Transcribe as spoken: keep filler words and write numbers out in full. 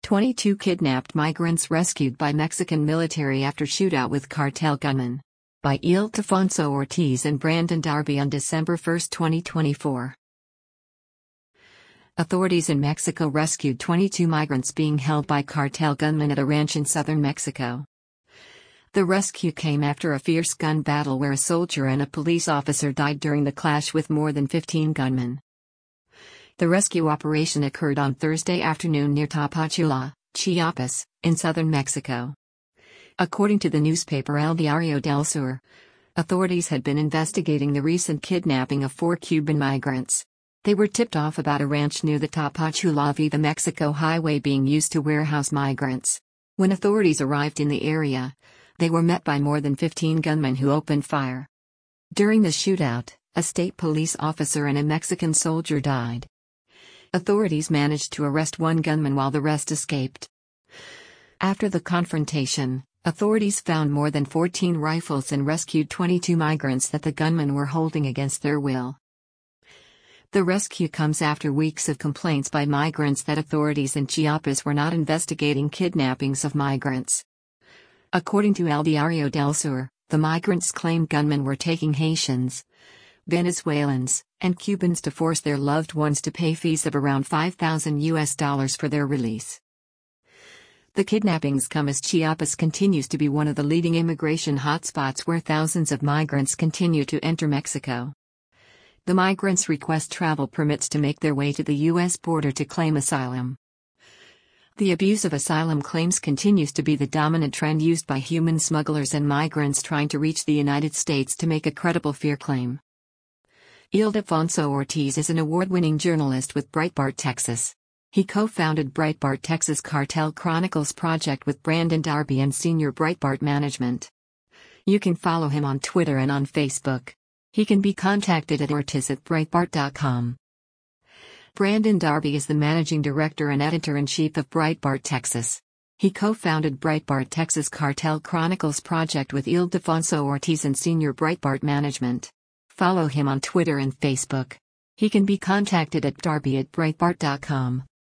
twenty-two kidnapped migrants rescued by Mexican military after shootout with cartel gunmen. By Ildefonso Ortiz and Brandon Darby on December first, twenty twenty-four. Authorities in Mexico rescued twenty-two migrants being held by cartel gunmen at a ranch in southern Mexico. The rescue came after a fierce gun battle where a soldier and a police officer died during the clash with more than fifteen gunmen. The rescue operation occurred on Thursday afternoon near Tapachula, Chiapas, in southern Mexico. According to the newspaper El Diario del Sur, authorities had been investigating the recent kidnapping of four Cuban migrants. They were tipped off about a ranch near the Tapachula Viva Mexico highway being used to warehouse migrants. When authorities arrived in the area, they were met by more than fifteen gunmen who opened fire. During the shootout, a state police officer and a Mexican soldier died. Authorities managed to arrest one gunman while the rest escaped. After the confrontation, authorities found more than fourteen rifles and rescued twenty-two migrants that the gunmen were holding against their will. The rescue comes after weeks of complaints by migrants that authorities in Chiapas were not investigating kidnappings of migrants. According to El Diario del Sur, the migrants claimed gunmen were taking Haitians, Venezuelans, and Cubans to force their loved ones to pay fees of around five thousand U S dollars for their release. The kidnappings come as Chiapas continues to be one of the leading immigration hotspots where thousands of migrants continue to enter Mexico. The migrants request travel permits to make their way to the U S border to claim asylum. The abuse of asylum claims continues to be the dominant trend used by human smugglers and migrants trying to reach the United States to make a credible fear claim. Ildefonso Ortiz is an award-winning journalist with Breitbart Texas. He co-founded Breitbart Texas Cartel Chronicles project with Brandon Darby and senior Breitbart management. You can follow him on Twitter and on Facebook. He can be contacted at ortiz at breitbart dot com. Brandon Darby is the managing director and editor-in-chief of Breitbart Texas. He co-founded Breitbart Texas Cartel Chronicles project with Ildefonso Ortiz and senior Breitbart management. Follow him on Twitter and Facebook. He can be contacted at darby at breitbart dot com.